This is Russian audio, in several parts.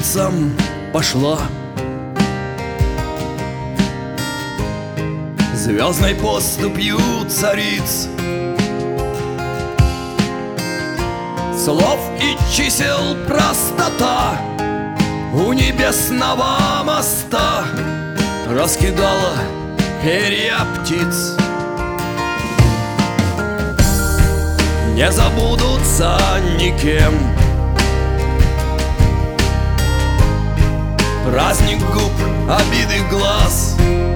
улицам пошла. Звездной поступью цариц, слов и чисел простота у небесного моста раскидала перья птиц. Не забудутся никем праздник губ, обиды глаз.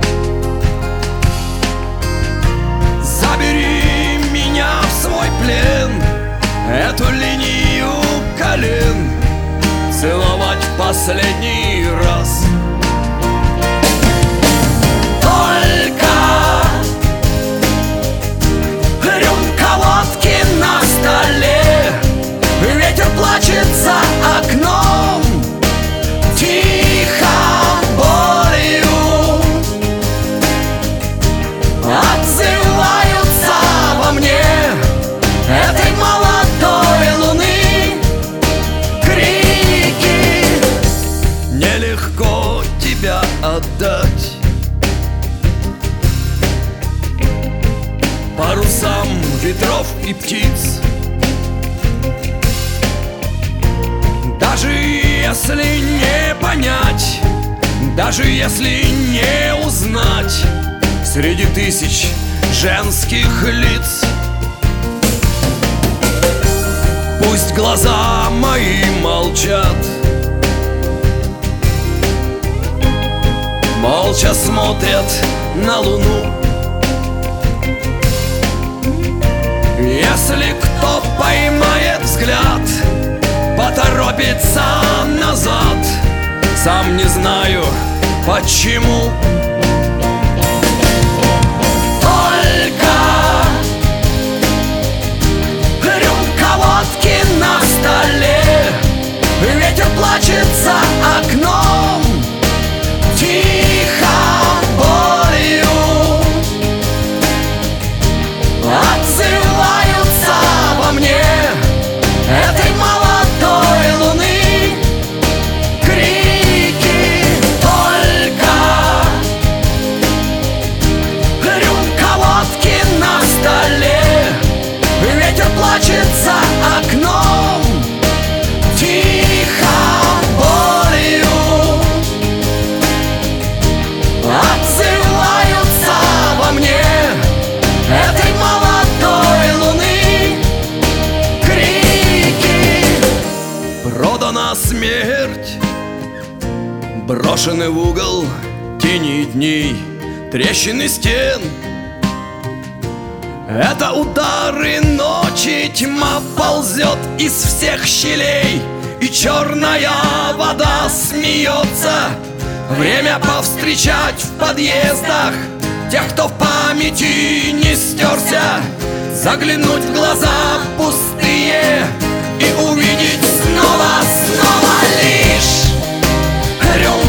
Забери меня в свой плен, эту линию колен целовать в последний раз. Только рюмка водки на столе, ветер плачет за окном, тихо болью отзываются во мне этой молодой луны крики. Нелегко тебя отдать парусам ветров и птиц, даже если не понять, даже если не узнать среди тысяч женских лиц. Пусть глаза мои молчат, молча смотрят на луну. Если кто поймает взгляд, поторопится назад, сам не знаю почему. Только рюмка водки на столе, ветер плачет за окном, тихо болью отзываются во мне этой молодой луны крики. Только рюмка водки на столе, ветер плачет за окном, тихо болью отзываются во мне этой молодой луны крики. Продана смерть, брошены в угол тени дней, трещины стен. Это удары ночи, тьма ползет из всех щелей, и черная вода смеется. Время повстречать в подъездах тех, кто в памяти не стерся, заглянуть в глаза пустые и увидеть снова лишь рюмку